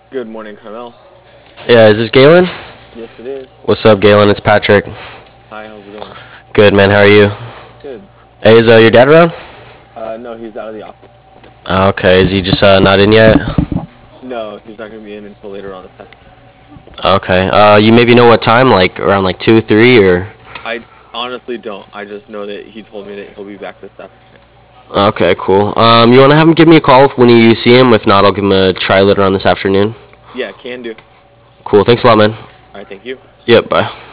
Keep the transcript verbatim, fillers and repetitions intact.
Good morning, Carmel. Yeah, is this Galen? Yes, it is. What's up, Galen? It's Patrick. Hi, how's it going? Good, man. How are you? Good. Hey, is uh, your dad around? Uh, no, he's out of the office. Ah, okay, is he just uh, not in yet? No, he's not going to be in until later on this afternoon. Okay. Uh, you maybe know what time? Like around like two, three, or? I honestly don't. I just know that he told me that he'll be back this afternoon. Okay, cool. Um, you want to have him give me a call when you see him? If not, I'll give him a try later on this afternoon. Yeah, can do. Cool. Thanks a lot, man. All right, thank you. Yep. Bye.